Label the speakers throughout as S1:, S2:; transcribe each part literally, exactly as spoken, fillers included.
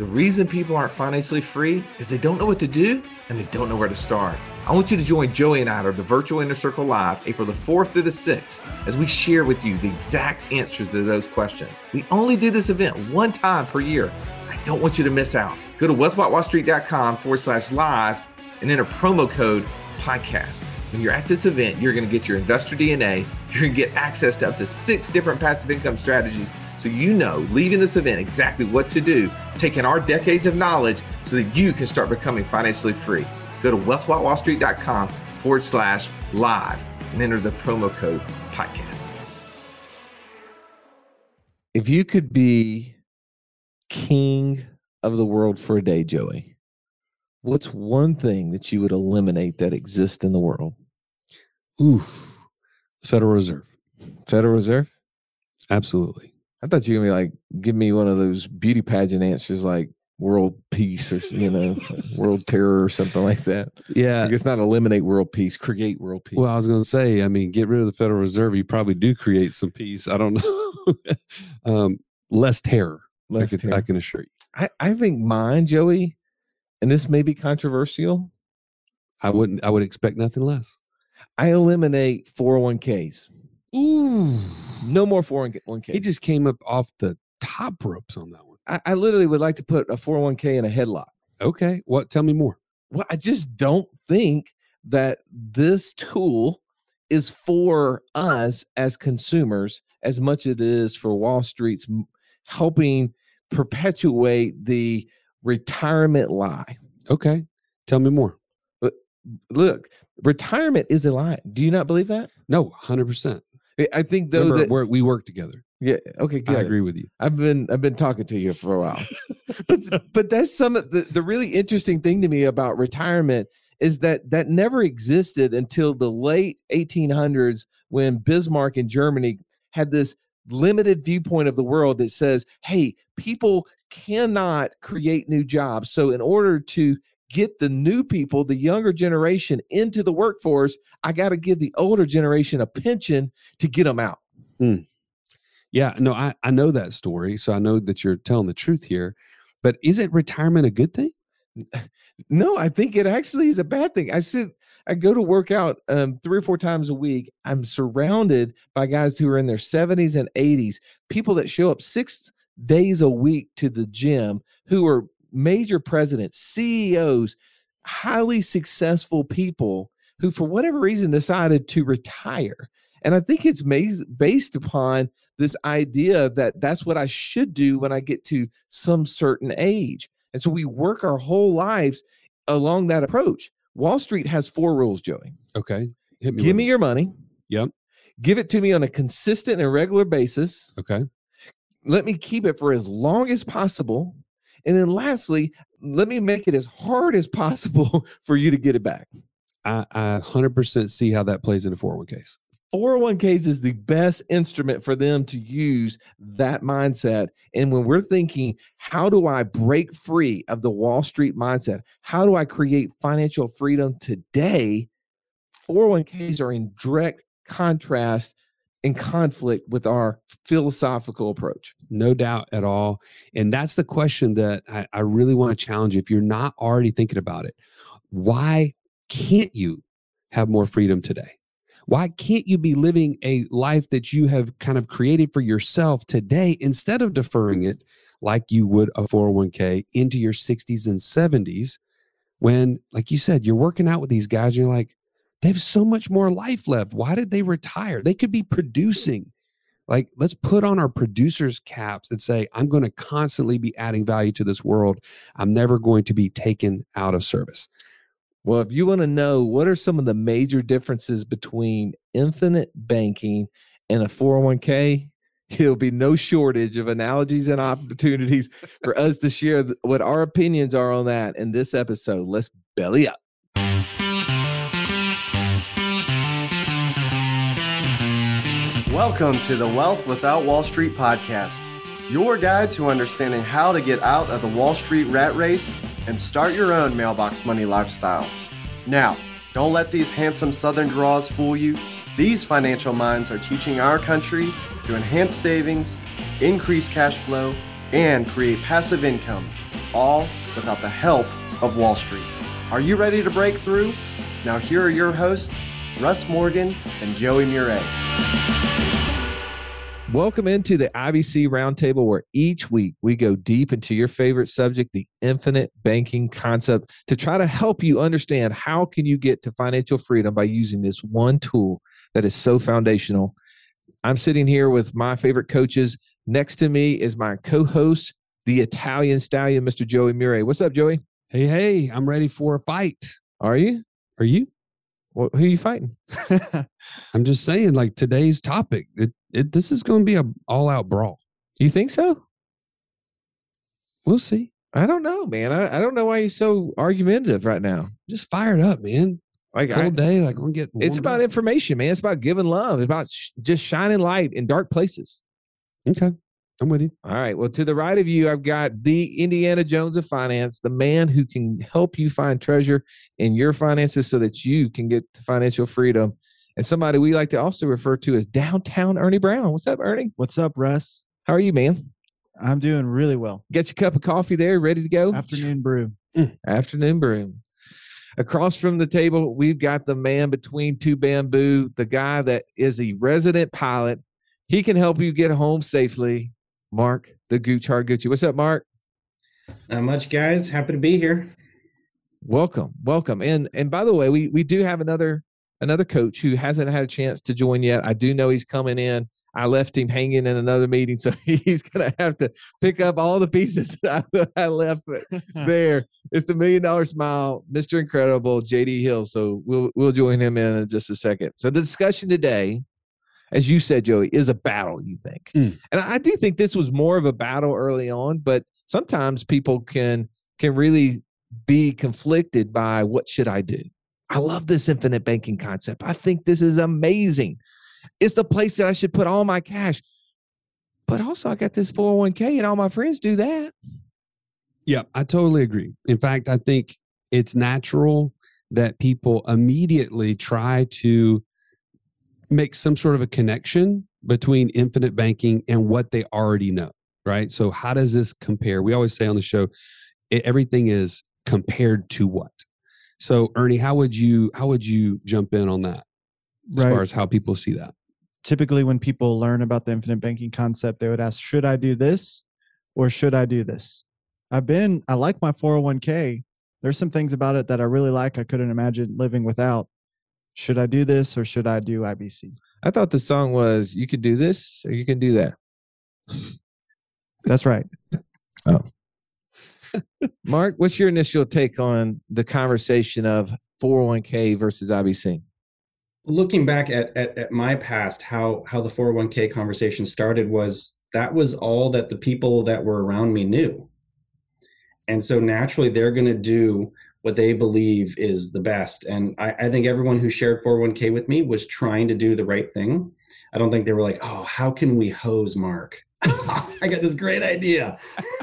S1: The reason people aren't financially free is they don't know what to do and they don't know where to start. I want you to join Joey and I at the Virtual Inner Circle Live, April the fourth through the sixth, as we share with you the exact answers to those questions. We only do this event one time per year. I don't want you to miss out. Go to wealthwithoutwallstreet.com forward slash live and enter promo code podcast. When you're at this event, you're going to get your investor D N A. You're going to get access to up to six different passive income strategies. So you know, leaving this event, exactly what to do, taking our decades of knowledge so that you can start becoming financially free. Go to wealthwithoutwallstreet.com forward slash live and enter the promo code podcast. If you could be king of the world for a day, Joey, what's one thing that you would eliminate that exists in the world?
S2: Ooh, Federal Reserve.
S1: Federal Reserve?
S2: Absolutely.
S1: I thought you were going to be like, give me one of those beauty pageant answers like world peace or, you know, world terror or something like that.
S2: Yeah.
S1: I guess not eliminate world peace, create world peace.
S2: Well, I was going to say, I mean, get rid of the Federal Reserve. You probably do create some peace. I don't know. um, less terror. Less I, can, terror. I can assure you.
S1: I, I think mine, Joey, and this may be controversial.
S2: I wouldn't, I would expect nothing less.
S1: I eliminate four oh one k's.
S2: Ooh.
S1: No more four oh one k's.
S2: He just came up off the top ropes on that one.
S1: I, I literally would like to put a four oh one k in a headlock.
S2: Okay. What? Tell me more.
S1: Well, I just don't think that this tool is for us as consumers as much as it is for Wall Street's helping perpetuate the retirement lie.
S2: Okay. Tell me more.
S1: But look, retirement is a lie. Do you not believe that?
S2: No, one hundred percent.
S1: I think though
S2: Remember,
S1: that
S2: we're, we work together.
S1: Yeah. Okay. Good.
S2: I agree with you.
S1: I've been I've been talking to you for a while, but but that's some of the the really interesting thing to me about retirement is that that never existed until the late eighteen hundreds when Bismarck in Germany had this limited viewpoint of the world that says, hey, people cannot create new jobs. So in order to get the new people, the younger generation into the workforce, I got to give the older generation a pension to get them out.
S2: Hmm. Yeah, no, I, I know that story. So I know that you're telling the truth here, but isn't retirement a good thing?
S1: No, I think it actually is a bad thing. I sit, I go to work out um, three or four times a week. I'm surrounded by guys who are in their seventies and eighties, people that show up six days a week to the gym, who are major presidents, C E Os, highly successful people who, for whatever reason, decided to retire. And I think it's based upon this idea that that's what I should do when I get to some certain age. And so we work our whole lives along that approach. Wall Street has four rules, Joey.
S2: Okay. Hit me
S1: Give me your money.
S2: Yep.
S1: Give it to me on a consistent and regular basis.
S2: Okay. Let
S1: me keep it for as long as possible. And then lastly, let me make it as hard as possible for you to get it back.
S2: I, I one hundred percent see how that plays into four oh one k's.
S1: four oh one k's is the best instrument for them to use that mindset. And when we're thinking, how do I break free of the Wall Street mindset? How do I create financial freedom today? four oh one k's are in direct contrast in conflict with our philosophical approach.
S2: No doubt at all. And that's the question that I, I really want to challenge you. If you're not already thinking about it, why can't you have more freedom today? Why can't you be living a life that you have kind of created for yourself today instead of deferring it like you would a four oh one k into your sixties and seventies when, like you said, you're working out with these guys and you're like, they have so much more life left. Why did they retire? They could be producing. Like, let's put on our producers' caps and say, I'm going to constantly be adding value to this world. I'm never going to be taken out of service.
S1: Well, if you want to know what are some of the major differences between infinite banking and a four oh one k, there'll be no shortage of analogies and opportunities for us to share what our opinions are on that in this episode. Let's belly up.
S3: Welcome to the Wealth Without Wall Street podcast, your guide to understanding how to get out of the Wall Street rat race and start your own mailbox money lifestyle. Now, don't let these handsome Southern draws fool you. These financial minds are teaching our country to enhance savings, increase cash flow, and create passive income all without the help of Wall Street. Are you ready to break through? Now here are your hosts, Russ Morgan and Joey Murray.
S1: Welcome into the I B C Roundtable, where each week we go deep into your favorite subject, the infinite banking concept, to try to help you understand how can you get to financial freedom by using this one tool that is so foundational. I'm sitting here with my favorite coaches. Next to me is my co-host, the Italian stallion, Mister Joey Murray. What's up, Joey?
S2: Hey, hey, I'm ready for a fight.
S1: Are you?
S2: Are you?
S1: Well, who are you fighting?
S2: I'm just saying, like today's topic, it, it this is going to be a all-out brawl.
S1: You think so?
S2: We'll see.
S1: I don't know, man. I, I don't know why you're so argumentative right now.
S2: Just fired up, man.
S1: Like
S2: Cold
S1: I,
S2: day, like we'll get.
S1: It's about
S2: up.
S1: information, man. It's about giving love. It's about sh- just shining light in dark places.
S2: Okay, I'm with you.
S1: All right. Well, to the right of you, I've got the Indiana Jones of finance, the man who can help you find treasure in your finances so that you can get to financial freedom. And somebody we like to also refer to as Downtown Ernie Brown. What's up, Ernie?
S4: What's up, Russ?
S1: How are you, man?
S4: I'm doing really well.
S1: Get your cup of coffee there, ready to go?
S4: Afternoon brew.
S1: Afternoon brew. Across from the table, we've got the man between two bamboo, the guy that is a resident pilot. He can help you get home safely. Mark, the Gooch Hardgucci. What's up, Mark?
S5: Not much, guys. Happy to be here.
S1: Welcome, welcome. And and by the way, we we do have another another coach who hasn't had a chance to join yet. I do know he's coming in. I left him hanging in another meeting, so he's going to have to pick up all the pieces that I, I left there. It's the Million Dollar Smile, Mister Incredible, J D Hill. So we'll we'll join him in in just a second. So the discussion today, as you said, Joey, is a battle, you think. Mm. And I do think this was more of a battle early on, but sometimes people can can really be conflicted by what should I do? I love this infinite banking concept. I think this is amazing. It's the place that I should put all my cash. But also I got this four oh one k and all my friends do that.
S2: Yeah, I totally agree. In fact, I think it's natural that people immediately try to make some sort of a connection between infinite banking and what they already know, right? So how does this compare? We always say on the show, it, everything is compared to what? So Ernie, how would you how would you jump in on that as
S4: right.
S2: far as how people see that?
S4: Typically, when people learn about the infinite banking concept, they would ask, should I do this or should I do this? I've been, I like my four oh one k. There's some things about it that I really like. I couldn't imagine living without. Should I do this or should I do I B C?
S1: I thought the song was, you can do this or you can do that.
S4: That's right.
S1: Oh. Mark, what's your initial take on the conversation of four oh one k versus I B C?
S5: Looking back at, at, at my past, how, how the four oh one k conversation started was that was all that the people that were around me knew. And so naturally, they're going to do what they believe is the best. And I, I think everyone who shared four oh one k with me was trying to do the right thing. I don't think they were like, oh, how can we hose Mark? I got this great idea.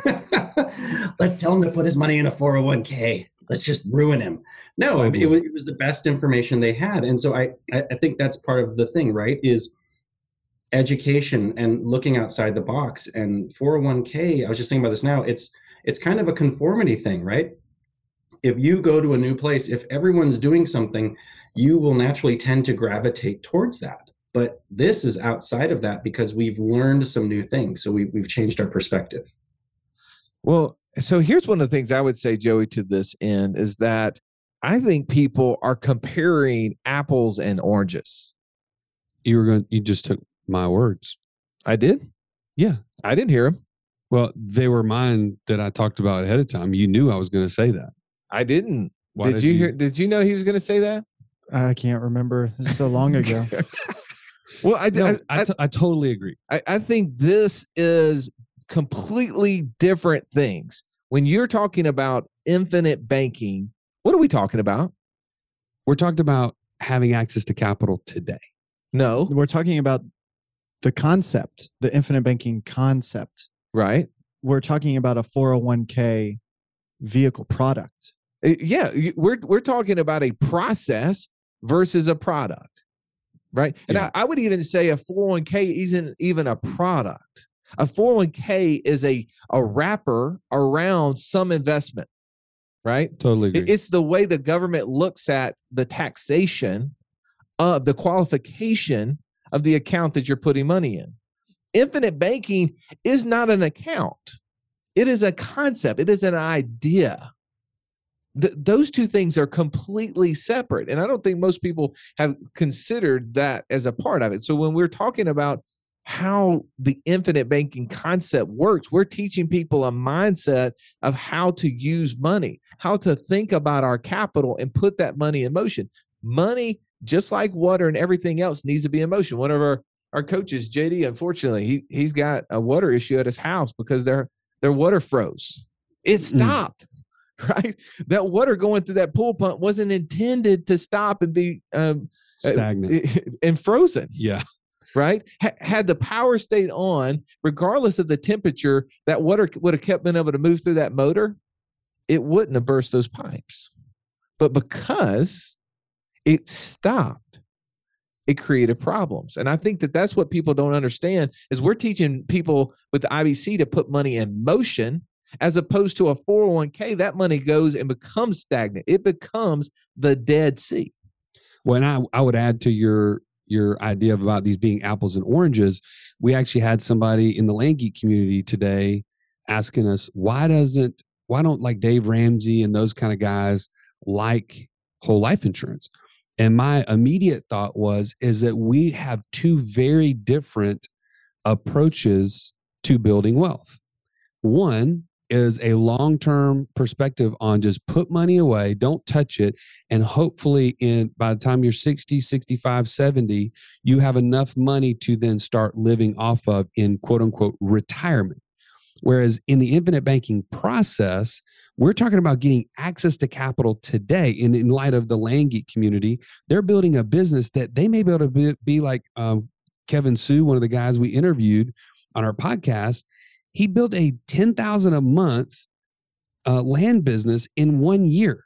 S5: Let's tell him to put his money in a four oh one k. Let's just ruin him. No, I mean, it, was, it was the best information they had. And so I, I think that's part of the thing, right, is education and looking outside the box. And four oh one k, I was just thinking about this now, it's it's kind of a conformity thing, right? If you go to a new place, if everyone's doing something, you will naturally tend to gravitate towards that. But this is outside of that because we've learned some new things. So we, we've changed our perspective.
S1: Well, so here's one of the things I would say, Joey, to this end is that I think people are comparing apples and oranges.
S2: You were going. You just took my words.
S1: I did?
S2: Yeah.
S1: I didn't hear them.
S2: Well, they were mine that I talked about ahead of time. You knew I was going to say that.
S1: I didn't.
S2: Why
S1: did,
S2: did
S1: you
S2: you-
S1: hear? Did you know he was going to say that?
S4: I can't remember. It's so long ago.
S1: Well, I,
S2: No,
S1: I,
S2: I,
S1: I,
S2: t- I totally agree.
S1: I, I think this is completely different things. When you're talking about infinite banking, what are we talking about?
S2: We're talking about having access to capital today.
S1: No,
S4: We're talking about the concept, the infinite banking concept.
S1: right?
S4: We're talking about a four oh one k vehicle product.
S1: Uh, Yeah, you- we're we're talking about a process versus a product, right? And
S2: Yeah.
S1: I, I would even say a four oh one k isn't even a product. A four oh one k is a, a wrapper around some investment, right?
S2: Totally agree.
S1: It's the way the government looks at the taxation of the qualification of the account that you're putting money in. Infinite banking is not an account. It is a concept. It is an idea. Th- those two things are completely separate. And I don't think most people have considered that as a part of it. So when we're talking about how the infinite banking concept works, we're teaching people a mindset of how to use money, how to think about our capital and put that money in motion. Money, just like water and everything else, needs to be in motion. One of our, our coaches, J D, unfortunately, he, he's got a water issue at his house because their, their water froze. It stopped, mm. right? That water going through that pool pump wasn't intended to stop and be um,
S2: stagnant
S1: uh, and frozen.
S2: Yeah.
S1: Right? H- had the power stayed on, regardless of the temperature, that water would have kept being able to move through that motor. It wouldn't have burst those pipes. But because it stopped, it created problems. And I think that that's what people don't understand is we're teaching people with the I B C to put money in motion as opposed to a four oh one k. That money goes and becomes stagnant. It becomes the Dead Sea.
S2: Well, and I, I would add to your your idea about these being apples and oranges. We actually had somebody in the Land Geek community today asking us, why doesn't, why don't like Dave Ramsey and those kind of guys like whole life insurance? And my immediate thought was, is that we have two very different approaches to building wealth. One is a long-term perspective on just put money away, don't touch it. And hopefully in by the time you're sixty, sixty-five, seventy, you have enough money to then start living off of in quote unquote retirement. Whereas in the infinite banking process, we're talking about getting access to capital today. And in light of the Land Geek community, they're building a business that they may be able to be, be like um, Kevin Sue, one of the guys we interviewed on our podcast. He built a ten thousand dollars a month uh, land business in one year.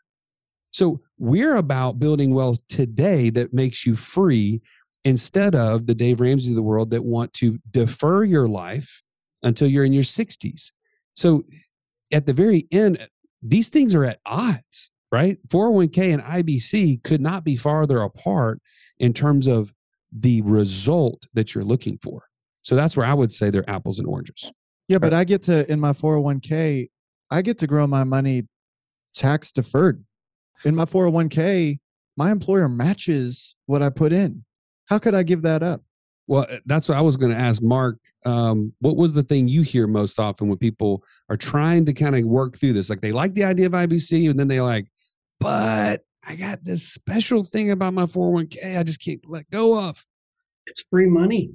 S2: So we're about building wealth today that makes you free instead of the Dave Ramsey of the world that want to defer your life until you're in your sixties. So at the very end, these things are at odds, right? four oh one k and I B C could not be farther apart in terms of the result that you're looking for. So that's where I would say they're apples and oranges.
S4: Yeah, but I get to, in my four oh one k, I get to grow my money tax deferred. In my four oh one k, my employer matches what I put in. How could I give that up?
S2: Well, that's what I was going to ask Mark. Um, what was the thing you hear most often when people are trying to kind of work through this? Like they like the idea of I B C and then they're like, but I got this special thing about my four oh one k I just can't let go of.
S5: It's free money.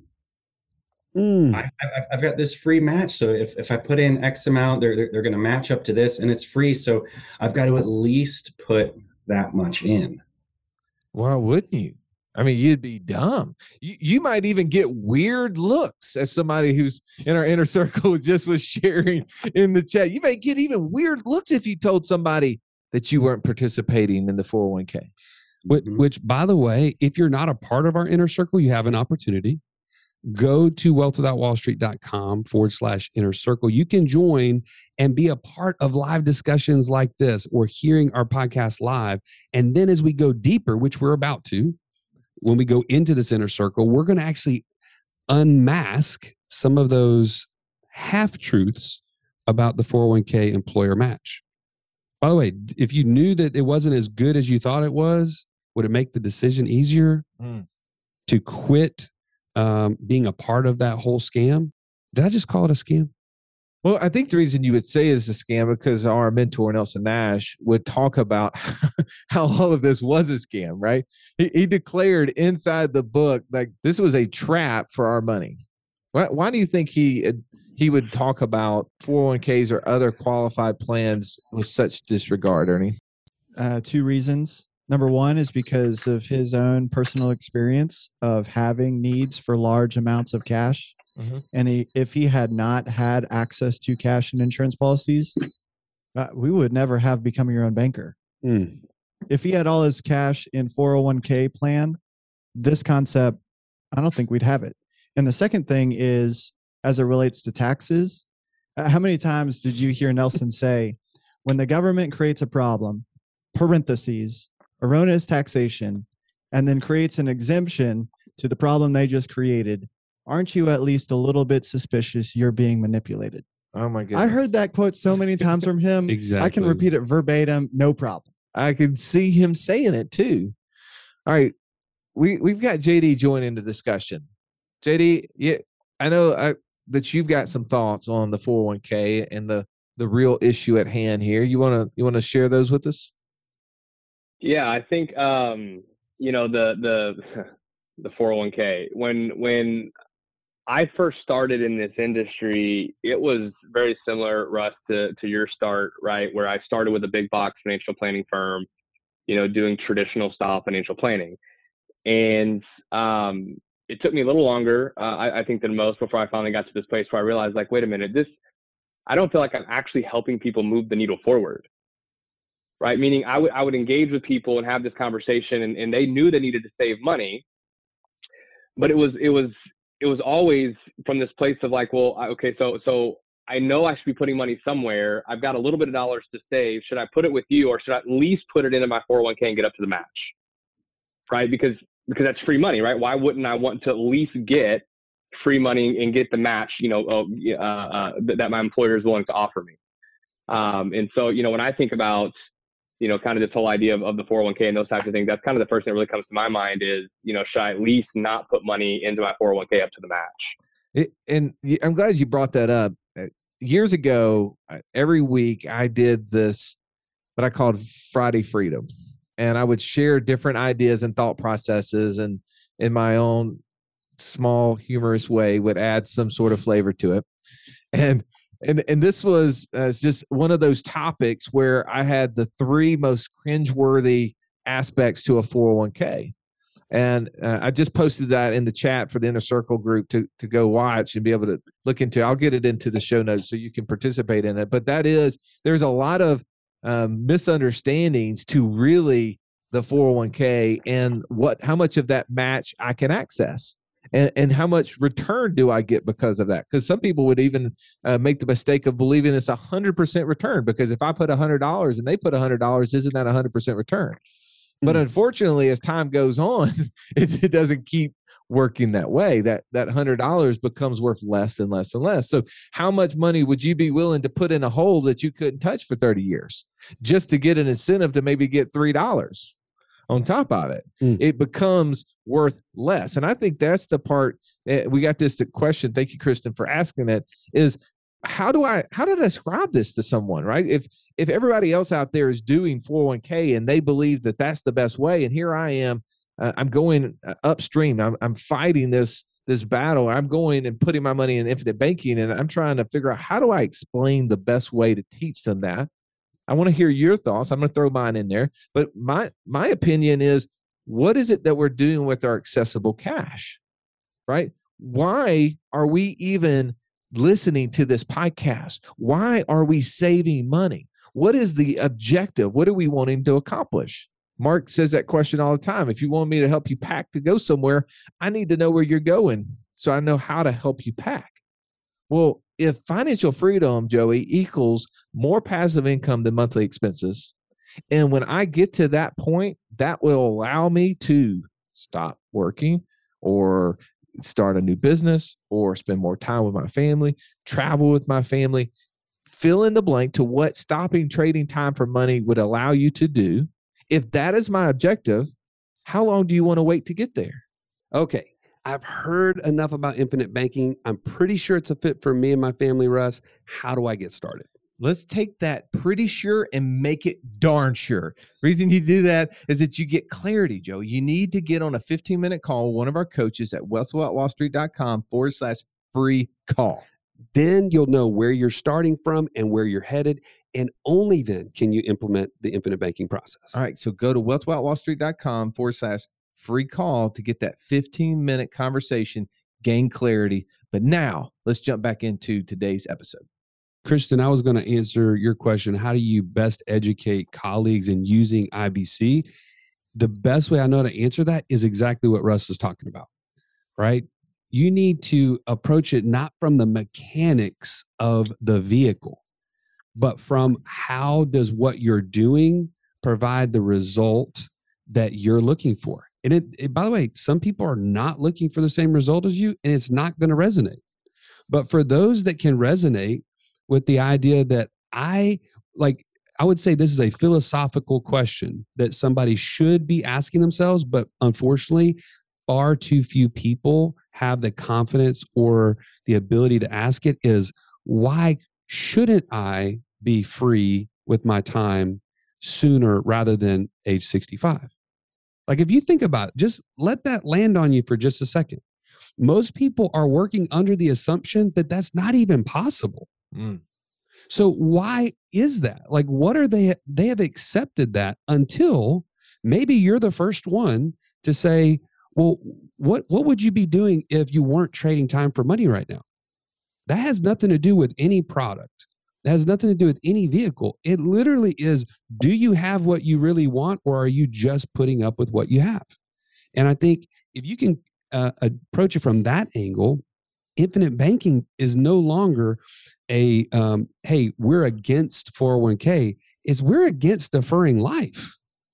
S2: Mm.
S5: I, I, I've got this free match. So if, if I put in X amount, they're, they're, they're going to match up to this and it's free. So I've got to at least put that much in.
S1: Why wouldn't you? I mean, you'd be dumb. You, you might even get weird looks as somebody who's in our inner circle just was sharing in the chat. You may get even weird looks if you told somebody that you weren't participating in the four oh one k.
S2: Which, which, by the way, if you're not a part of our inner circle, you have an opportunity. Go to wealth without wall street dot com forward slash inner circle. You can join and be a part of live discussions like this or hearing our podcast live. And then as we go deeper, which we're about to, when we go into this inner circle, we're going to actually unmask some of those half-truths about the four oh one k employer match. By the way, if you knew that it wasn't as good as you thought it was, would it make the decision easier mm. to quit um, being a part of that whole scam? Did I just call it a scam?
S1: Well, I think the reason you would say it's a scam because our mentor, Nelson Nash, would talk about how all of this was a scam, right? He, he declared inside the book like this was a trap for our money. Why, why do you think he he would talk about four oh one k's or other qualified plans with such disregard, Ernie?
S4: Uh, two reasons. Number one is because of his own personal experience of having needs for large amounts of cash. Mm-hmm. And he, if he had not had access to cash and insurance policies, uh, we would never have become your own banker. Mm. If he had all his cash in four oh one k plan, this concept, I don't think we'd have it. And the second thing is as it relates to taxes. Uh, How many times did you hear Nelson say, when the government creates a problem, parentheses, erroneous taxation, and then creates an exemption to the problem they just created, aren't you at least a little bit suspicious you're being manipulated?
S6: Oh my goodness.
S4: I heard that quote so many times from him.
S2: Exactly.
S4: I can repeat it verbatim, no problem.
S6: I can see him saying it too. All right. We, we've got J D joining the discussion. J D, yeah, I know I, that you've got some thoughts on the four oh one k and the, the real issue at hand here. You want to, you want to share those with us?
S7: Yeah, I think, um, you know, the, the, the four oh one k, when, when I first started in this industry, it was very similar, Russ, to, to your start, right? Where I started with a big box financial planning firm, you know, doing traditional style financial planning. And, um, it took me a little longer, uh, I, I think, than most before I finally got to this place where I realized, like, wait a minute, this, I don't feel like I'm actually helping people move the needle forward, right? Meaning I would, I would engage with people and have this conversation, and, and they knew they needed to save money, but it was, it was, it was always from this place of like, well, okay, so, so I know I should be putting money somewhere. I've got a little bit of dollars to save. Should I put it with you, or should I at least put it into my four oh one k and get up to the match? Right? Because, because that's free money, right? Why wouldn't I want to at least get free money and get the match, you know, uh, uh, that my employer is willing to offer me? Um, and so, you know, when I think about, you know, kind of this whole idea of, of the four oh one k and those types of things, that's kind of the first thing that really comes to my mind is, you know, should I at least not put money into my four oh one k up to the match?
S6: It, and I'm glad you brought that up. Years ago, every week I did this, what I called Friday Freedom. And I would share different ideas and thought processes, and in my own small humorous way would add some sort of flavor to it. And And and this was uh, just one of those topics where I had the three most cringeworthy aspects to a four oh one k. And uh, I just posted that in the chat for the Inner Circle group to, to go watch and be able to look into. I'll get it into the show notes so you can participate in it. But that is, there's a lot of um, misunderstandings to really the four oh one k and what, how much of that match I can access. And, and how much return do I get because of that? Because some people would even uh, make the mistake of believing it's a hundred percent return, because if I put a hundred dollars and they put a hundred dollars, isn't that a hundred percent return? But mm. unfortunately, as time goes on, it, it doesn't keep working that way. That that hundred dollars becomes worth less and less and less. So how much money would you be willing to put in a hole that you couldn't touch for thirty years just to get an incentive to maybe get three dollars? On top of it, mm. it becomes worth less. And I think that's the part that we got this question. Thank you, Kristen, for asking it, is how do I, how do I describe this to someone, right? If, if everybody else out there is doing four oh one k and they believe that that's the best way, and here I am, uh, I'm going upstream. I'm, I'm fighting this, this battle. I'm going and putting my money in infinite banking, and I'm trying to figure out, how do I explain the best way to teach them that? I want to hear your thoughts. I'm going to throw mine in there. But my my opinion is, what is it that we're doing with our accessible cash, right? Why are we even listening to this podcast? Why are we saving money? What is the objective? What are we wanting to accomplish? Mark says that question all the time. If you want me to help you pack to go somewhere, I need to know where you're going so I know how to help you pack. Well, if financial freedom, Joey, equals more passive income than monthly expenses, and when I get to that point, that will allow me to stop working or start a new business or spend more time with my family, travel with my family, fill in the blank to what stopping trading time for money would allow you to do. If that is my objective, how long do you want to wait to get there?
S2: Okay. I've heard enough about infinite banking. I'm pretty sure it's a fit for me and my family, Russ. How do I get started?
S6: Let's take that pretty sure and make it darn sure. The reason you do that is that you get clarity, Joe. You need to get on a fifteen minute call with one of our coaches at wealthwithoutwallstreet.com forward slash free call.
S2: Then you'll know where you're starting from and where you're headed. And only then can you implement the infinite banking process.
S6: All right. So go to wealthwithoutwallstreet.com forward slash free call to get that fifteen minute conversation, gain clarity. But now let's jump back into today's episode.
S2: Kristen, I was going to answer your question. How do you best educate colleagues in using I B C? The best way I know to answer that is exactly what Russ is talking about, right? you need to approach it not from the mechanics of the vehicle, but from how does what you're doing provide the result that you're looking for. And it, it, by the way, some people are not looking for the same result as you, and it's not going to resonate. But for those that can resonate with the idea that I like, I would say this is a philosophical question that somebody should be asking themselves, but unfortunately, far too few people have the confidence or the ability to ask it is, why shouldn't I be free with my time sooner rather than age sixty-five? Like, if you think about it, just let that land on you for just a second. Most people are working under the assumption that that's not even possible.
S6: Mm.
S2: So why is that? Like, what are they? They have accepted that until maybe you're the first one to say, well, what, what would you be doing if you weren't trading time for money right now? That has nothing to do with any product. That has nothing to do with any vehicle. It literally is, do you have what you really want, or are you just putting up with what you have? And I think if you can uh, approach it from that angle, infinite banking is no longer a, um, hey, we're against four oh one k. It's we're against deferring life.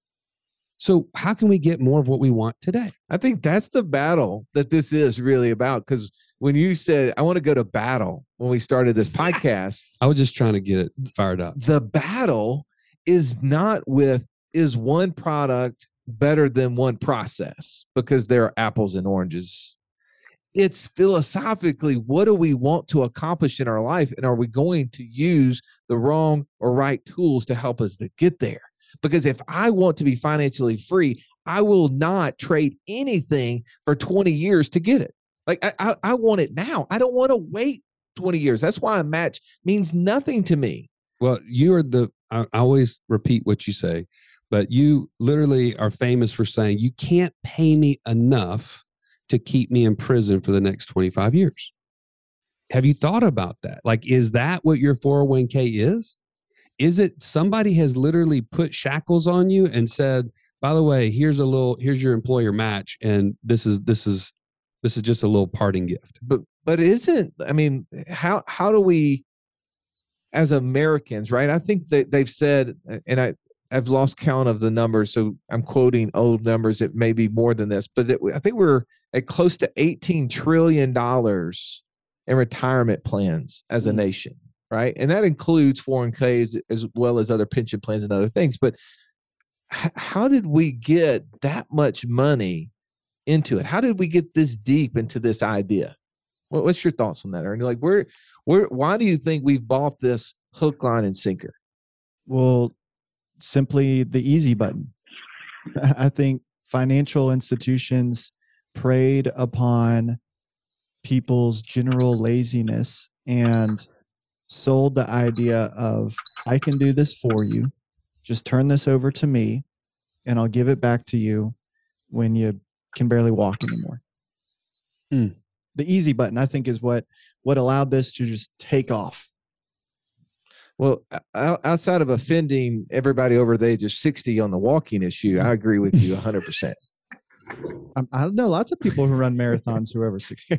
S2: So how can we get more of what we want today?
S6: I think that's the battle that this is really about. Because when you said, I want to go to battle when we started this podcast,
S2: I was just trying to get it fired up.
S6: The battle is not with, is one product better than one process, because there are apples and oranges. It's philosophically, what do we want to accomplish in our life? And are we going to use the wrong or right tools to help us to get there? Because if I want to be financially free, I will not trade anything for twenty years to get it. Like, I, I, I want it now. I don't want to wait twenty years. That's why a match means nothing to me.
S2: Well, you are the, I, I always repeat what you say, but you literally are famous for saying, you can't pay me enough to keep me in prison for the next twenty-five years. Have you thought about that? Like, is that what your four oh one k is? Is it somebody has literally put shackles on you and said, by the way, here's a little, here's your employer match, and this is, this is, this is just a little parting gift.
S6: But, but isn't, I mean, how, how do we, as Americans, right? I think that they've said, and I, I've lost count of the numbers, so I'm quoting old numbers. It may be more than this, but it, I think we're at close to eighteen trillion dollars in retirement plans as a nation, right? And that includes four oh one k's as well as other pension plans and other things. But h- how did we get that much money into it? How did we get this deep into this idea? What, what's your thoughts on that, Ernie? Like, where, where, why do you think we've bought this hook, line, and sinker?
S4: Well, simply the easy button. I think financial institutions preyed upon people's general laziness and sold the idea of, I can do this for you. Just turn this over to me and I'll give it back to you when you can barely walk anymore.
S2: Mm.
S4: The easy button, I think, is what, what allowed this to just take off.
S6: Well, outside of offending everybody over the age of sixty on the walking issue, I agree with you one hundred percent.
S4: I don't know lots of people who run marathons who are over sixty.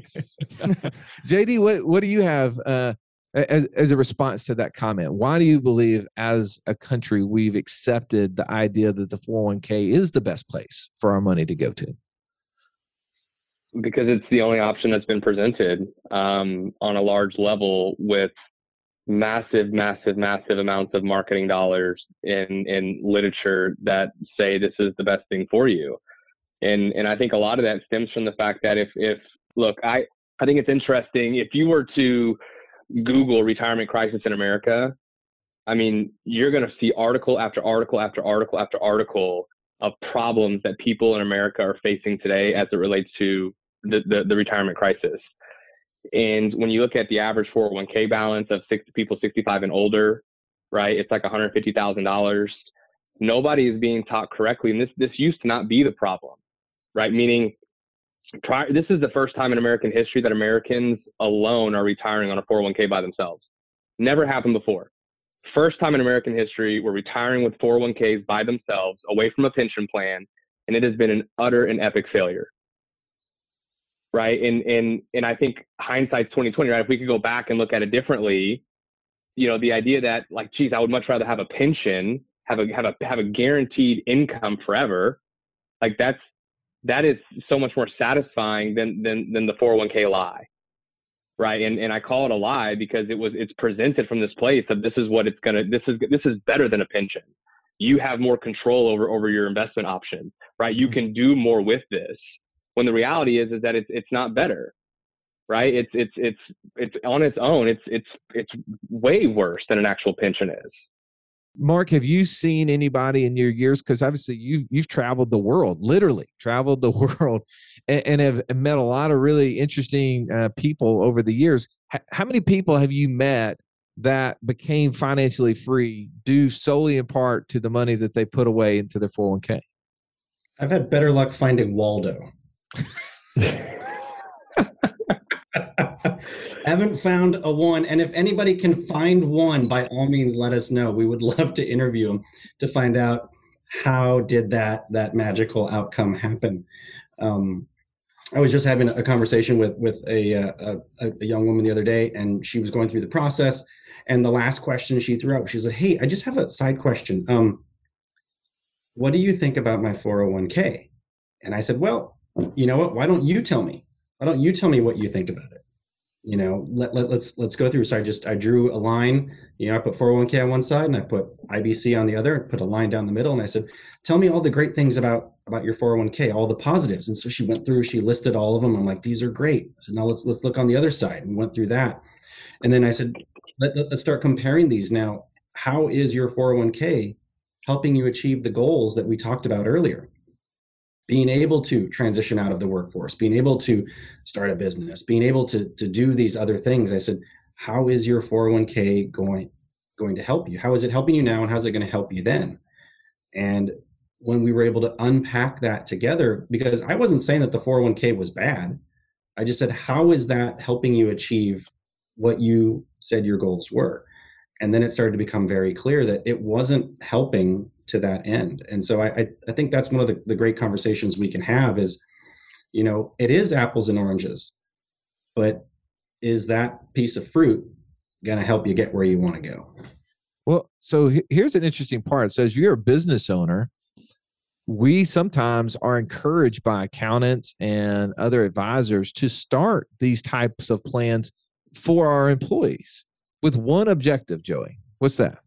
S6: J D, what, what do you have uh, as, as a response to that comment? Why do you believe as a country we've accepted the idea that the four oh one k is the best place for our money to go to?
S7: Because it's the only option that's been presented um, on a large level, with massive, massive, massive amounts of marketing dollars in, in literature that say this is the best thing for you. And, and I think a lot of that stems from the fact that if, if, look, I, I think it's interesting. If you were to Google retirement crisis in America, I mean, you're going to see article after article after article after article of problems that people in America are facing today as it relates to the, the, the retirement crisis. And when you look at the average four oh one k balance of sixty people sixty-five and older, right, it's like one hundred fifty thousand dollars. Nobody is being taught correctly. And this, this used to not be the problem, right? Meaning, prior, this is the first time in American history that Americans alone are retiring on a four oh one k by themselves. Never happened before. First time in American history, we're retiring with four oh one k's by themselves, away from a pension plan, and it has been an utter and epic failure. right? And and and I think hindsight's twenty twenty, right? If we could go back and look at it differently, you know, the idea that like, geez, I would much rather have a pension, have a have a have a guaranteed income forever, like that's that is so much more satisfying than than than the four oh one k lie, right? And and I call it a lie because it was it's presented from this place of this is what it's gonna this is this is better than a pension. You have more control over over your investment options, right? You can do more with this. When the reality is is that it's it's not better, right? It's it's it's it's on its own. It's it's it's way worse than an actual pension is.
S6: Mark, have you seen anybody in your years? Because obviously you you've traveled the world, literally traveled the world, and, and have met a lot of really interesting uh, people over the years. H- how many people have you met that became financially free due solely in part to the money that they put away into their four oh one k?
S5: I've had better luck finding Waldo. Haven't found a one. And if anybody can find one, by all means, let us know. We would love to interview them to find out how did that that magical outcome happen. Um, I was just having a conversation with with a, a, a young woman the other day, and she was going through the process. And the last question she threw out, she said, "Hey, I just have a side question. Um, what do you think about my four oh one k?" And I said, "Well, you know what? Why don't you tell me? Why don't you tell me what you think about it? You know, let, let, let's let's go through." So I just, I drew a line, you know, I put four oh one k on one side and I put I B C on the other, put a line down the middle. And I said, "Tell me all the great things about, about your four oh one k, all the positives." And so she went through, she listed all of them. I'm like, "These are great." I said, "Now let's, let's look on the other side." And went through that. And then I said, let, let, let's start comparing these. Now, how is your four oh one k helping you achieve the goals that we talked about earlier? Being able to transition out of the workforce, being able to start a business, being able to, to do these other things. I said, how is your four oh one k going, going to help you? How is it helping you now? And how's it going to help you then? And when we were able to unpack that together, because I wasn't saying that the four oh one k was bad. I just said, how is that helping you achieve what you said your goals were? And then it started to become very clear that it wasn't helping to that end. And so I, I think that's one of the, the great conversations we can have is, you know, it is apples and oranges, but is that piece of fruit going to help you get where you want to go?
S6: Well, so here's an interesting part. So as you're a business owner, we sometimes are encouraged by accountants and other advisors to start these types of plans for our employees with one objective, Joey. What's that?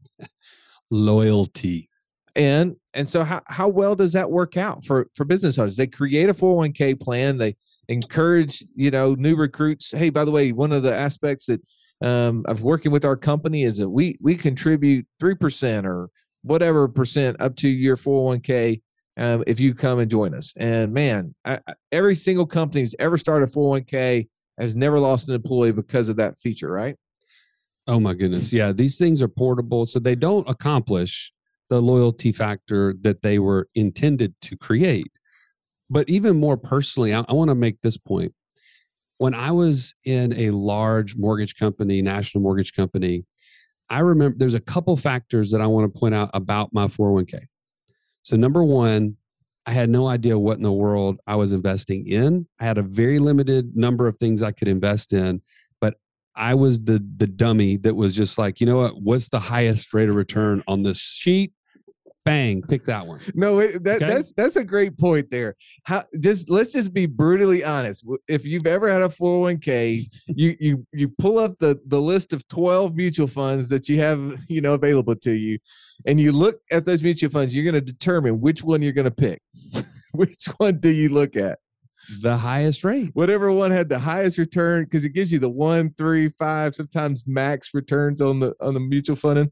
S2: Loyalty.
S6: And and so how, how well does that work out for, for business owners? They create a four oh one k plan. They encourage, you know, new recruits. Hey, by the way, one of the aspects that um, of working with our company is that we we contribute three percent or whatever percent up to your four oh one k um, if you come and join us. And man, I, every single company who's ever started a four oh one k has never lost an employee because of that feature, right?
S2: Oh my goodness. Yeah. These things are portable. So they don't accomplish the loyalty factor that they were intended to create. But even more personally, I, I want to make this point. When I was in a large mortgage company, national mortgage company, I remember there's a couple factors that I want to point out about my four oh one k. So number one, I had no idea what in the world I was investing in. I had a very limited number of things I could invest in, but I was the the dummy that was just like, you know what? What's the highest rate of return on this sheet? Bang, pick that one.
S6: No, it, that,
S2: Okay?
S6: that's that's a great point there. How just let's just be brutally honest. If you've ever had a four oh one k, you you you pull up the the list of twelve mutual funds that you have, you know, available to you, and you look at those mutual funds. You're going to determine which one you're going to pick. Which one do you look at?
S2: The highest rate.
S6: Whatever one had the highest return, because it gives you the one, three, five, sometimes max returns on the on the mutual fund.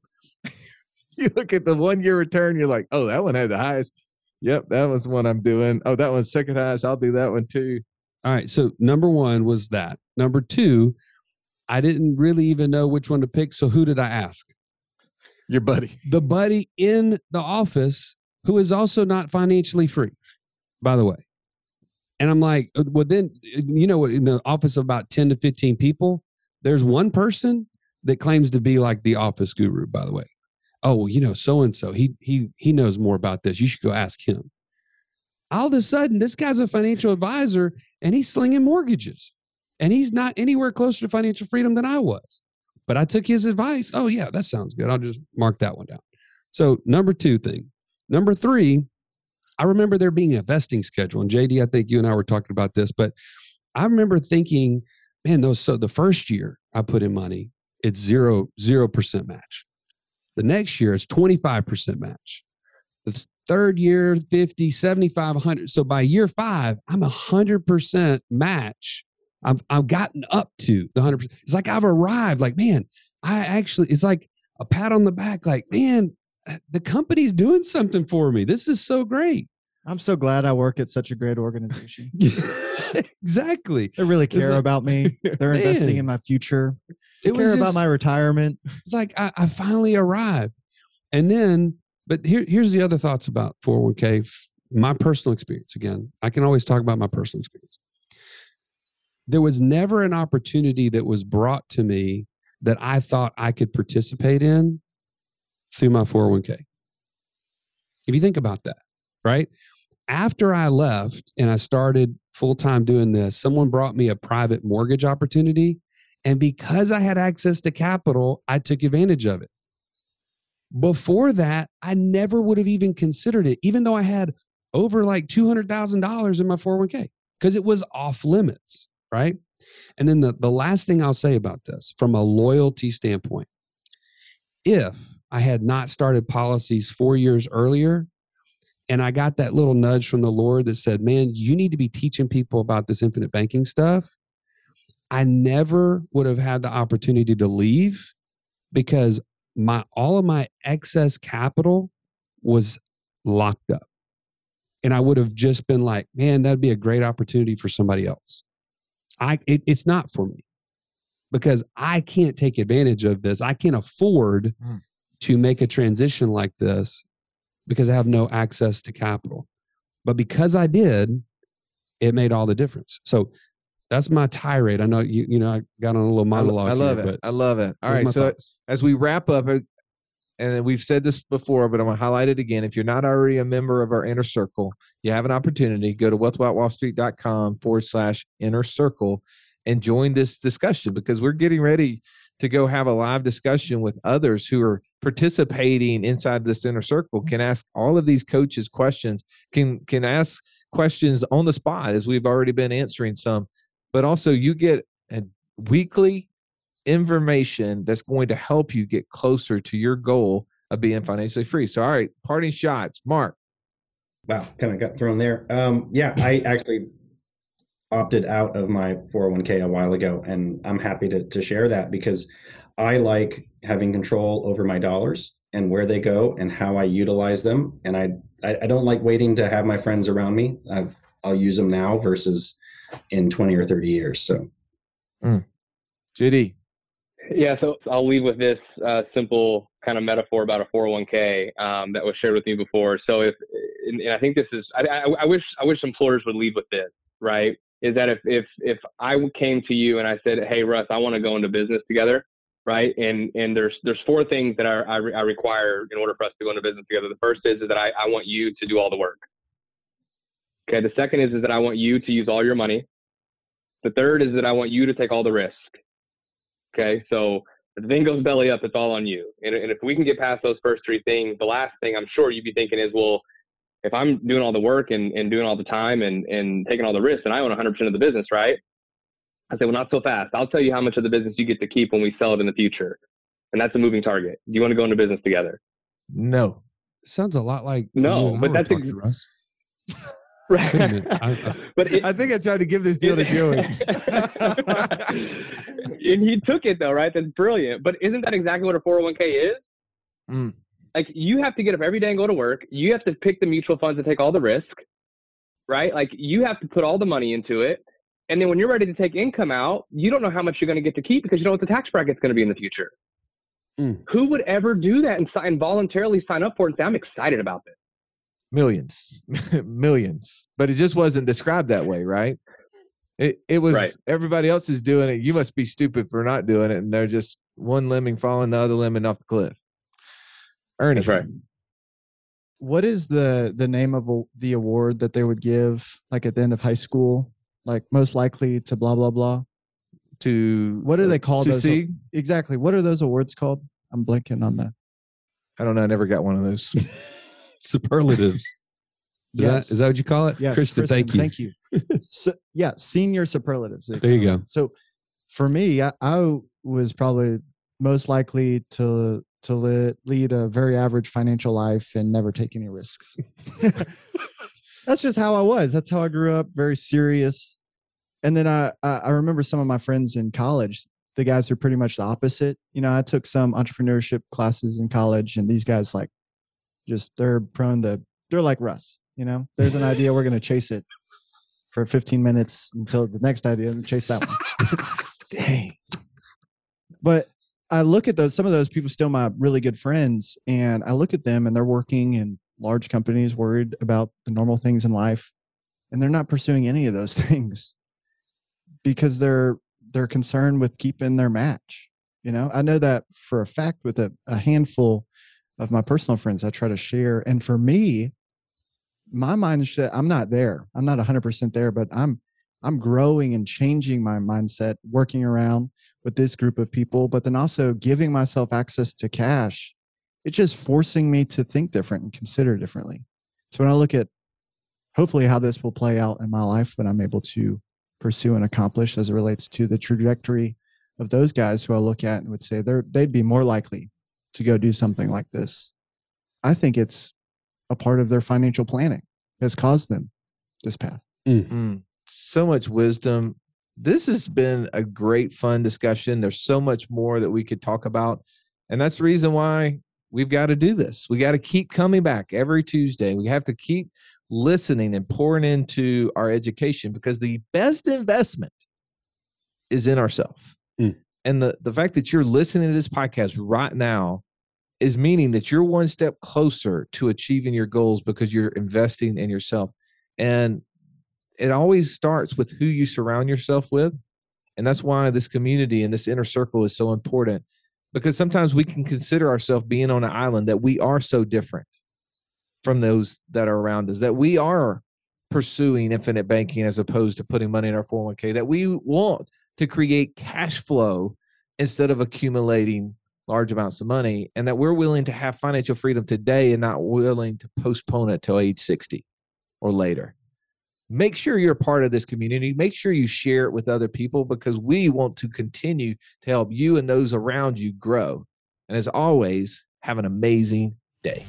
S6: You look at the one year return, you're like, oh, that one had the highest. Yep, that was the one I'm doing. Oh, that one's second highest. I'll do that one too.
S2: All right. So number one was that. Number two, I didn't really even know which one to pick. So who did I ask?
S6: Your buddy.
S2: The buddy in the office who is also not financially free, by the way. And I'm like, well, then, you know what, in the office of about ten to fifteen people, there's one person that claims to be like the office guru, by the way. Oh, well, you know, so-and-so, he, he, he knows more about this. You should go ask him. All of a sudden, this guy's a financial advisor, and he's slinging mortgages, and he's not anywhere closer to financial freedom than I was. But I took his advice. Oh yeah, that sounds good. I'll just mark that one down. So number two thing. Number three, I remember there being a vesting schedule. And J D, I think you and I were talking about this, but I remember thinking, man, those, so the first year I put in money, it's zero, zero percent match. The next year it's twenty-five percent match. The third year, fifty, seventy-five, one hundred. So by year five, I'm a hundred percent match. I've, I've gotten up to the hundred percent. It's like I've arrived, like, man, I actually, it's like a pat on the back. Like, man, the company's doing something for me. This is so great.
S4: I'm so glad I work at such a great organization.
S2: Exactly.
S4: They really care
S2: like,
S4: about me. They're
S2: man,
S4: investing in my future. They
S2: it
S4: care
S2: was
S4: about
S2: just,
S4: my retirement.
S2: It's like I, I finally arrived. And then, but here, here's the other thoughts about four oh one k. My personal experience. Again, I can always talk about my personal experience. There was never an opportunity that was brought to me that I thought I could participate in through my four oh one k. If you think about that, right? After I left and I started full-time doing this, someone brought me a private mortgage opportunity. And because I had access to capital, I took advantage of it. Before that, I never would have even considered it, even though I had over like two hundred thousand dollars in my four oh one k, because it was off limits, right? And then the, the last thing I'll say about this, from a loyalty standpoint, if I had not started policies four years earlier, and I got that little nudge from the Lord that said, man, you need to be teaching people about this infinite banking stuff, I never would have had the opportunity to leave, because my all of my excess capital was locked up. And I would have just been like, man, that'd be a great opportunity for somebody else. I it, it's not for me, because I can't take advantage of this. I can't afford mm. to make a transition like this because I have no access to capital. But because I did, it made all the difference. So that's my tirade. I know you, you know, I got on a little monologue.
S6: I love
S2: here,
S6: it. I love it. All
S2: right.
S6: So
S2: thoughts.
S6: As we wrap up, and we've said this before, but I'm going to highlight it again. If you're not already a member of our inner circle, you have an opportunity. Go to wealth without wall street dot com forward slash inner circle and join this discussion, because we're getting ready to go have a live discussion with others who are participating inside this inner circle, can ask all of these coaches questions, can, can ask questions on the spot, as we've already been answering some, but also you get a weekly information that's going to help you get closer to your goal of being financially free. So, all right, parting shots, Mark.
S5: Wow, kind of got thrown there. Um, yeah, I actually opted out of my four oh one k a while ago, and I'm happy to to share that, because I like having control over my dollars and where they go and how I utilize them. And I I, I don't like waiting to have my friends around me. I've, I'll use them now versus in twenty or thirty years. So,
S6: mm. J D.
S7: Yeah, so I'll leave with this uh, simple kind of metaphor about a four oh one k um, that was shared with me before. So if, and, and I think this is, I, I, I wish I wish employers would lead with this, right? Is that if if if I came to you and I said, hey, Russ, I want to go into business together, right? And and there's there's four things that I, I, I require in order for us to go into business together. The first is, is that I, I want you to do all the work. Okay. The second is, is that I want you to use all your money. The third is that I want you to take all the risk. Okay. So if the thing goes belly up, it's all on you. And, and if we can get past those first three things, the last thing I'm sure you'd be thinking is, well, if I'm doing all the work and, and doing all the time and, and taking all the risks, and I own one hundred percent of the business, right? I say, well, not so fast. I'll tell you how much of the business you get to keep when we sell it in the future. And that's a moving target. Do you want to go into business together?
S6: No.
S2: Sounds a lot like
S7: no, but that's
S2: talking,
S7: ex-
S2: Russ.
S7: Right.
S2: Wait a minute. I, I,
S7: but it,
S6: I think I tried to give this deal to Joey.
S7: And he took it though, right? That's brilliant. But isn't that exactly what a four oh one k is?
S6: Mm.
S7: Like, you have to get up every day and go to work. You have to pick the mutual funds and take all the risk, right? Like, you have to put all the money into it. And then when you're ready to take income out, you don't know how much you're going to get to keep because you don't know what the tax bracket's going to be in the future. Mm. Who would ever do that and, and voluntarily sign up for it and say, I'm excited about this?
S6: Millions, millions. But it just wasn't described that way, right? It it was right. Everybody else is doing it. You must be stupid for not doing it. And they're just one lemming falling, the other lemon off the cliff. Ernie.
S7: That's right.
S4: What is the the name of the award that they would give, like at the end of high school? like most likely to blah, blah, blah.
S6: To
S4: What do they call those?
S6: succeed?
S4: Exactly. What are those awards called? I'm blanking on that.
S6: I don't know. I never got one of those.
S2: Superlatives. Is,
S4: Yes.
S2: that, is that what you call it?
S4: Yes,
S2: Kristen, thank you.
S4: Thank you. So, yeah, senior superlatives. they
S2: There you
S4: call
S2: go.
S4: them. So for me, I, I was probably most likely to to li- lead a very average financial life and never take any risks. That's just how I was. That's how I grew up, very serious. And then I, I I remember some of my friends in college, the guys are pretty much the opposite. You know, I took some entrepreneurship classes in college, and these guys like just they're prone to they're like Russ. You know, there's an idea, we're going to chase it for fifteen minutes until the next idea and chase that one.
S6: Dang.
S4: But I look at those, some of those people still my really good friends, and I look at them and they're working in large companies, worried about the normal things in life, and they're not pursuing any of those things because they're they're concerned with keeping their match. You know, I know that for a fact with a, a handful of my personal friends I try to share. And for me, my mindset, I'm not there. I'm not one hundred percent there, but I'm I'm growing and changing my mindset, working around with this group of people, but then also giving myself access to cash. It's just forcing me to think different and consider differently. So when I look at hopefully how this will play out in my life when I'm able to pursue and accomplish as it relates to the trajectory of those guys who I look at and would say they're they'd be more likely to go do something like this. I think it's a part of their financial planning has caused them this path.
S6: Mm. So much wisdom. This has been a great, fun discussion. There's so much more that we could talk about. And that's the reason why we've got to do this. We got to keep coming back every Tuesday. We have to keep listening and pouring into our education, because the best investment is in ourselves. Mm. And the, the fact that you're listening to this podcast right now is meaning that you're one step closer to achieving your goals because you're investing in yourself. And it always starts with who you surround yourself with. And that's why this community and this inner circle is so important, because sometimes we can consider ourselves being on an island, that we are so different from those that are around us, that we are pursuing infinite banking as opposed to putting money in our four oh one k, that we want to create cash flow instead of accumulating large amounts of money, and that we're willing to have financial freedom today and not willing to postpone it till age sixty or later. Make sure you're a part of this community. Make sure you share it with other people, because we want to continue to help you and those around you grow. And as always, have an amazing day.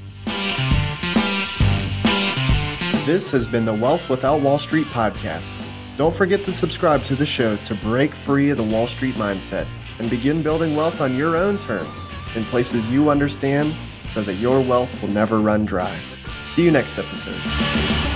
S3: This has been the Wealth Without Wall Street podcast. Don't forget to subscribe to the show to break free of the Wall Street mindset and begin building wealth on your own terms in places you understand, so that your wealth will never run dry. See you next episode.